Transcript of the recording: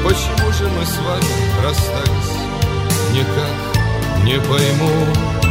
почему же мы с вами расстались, никак не пойму.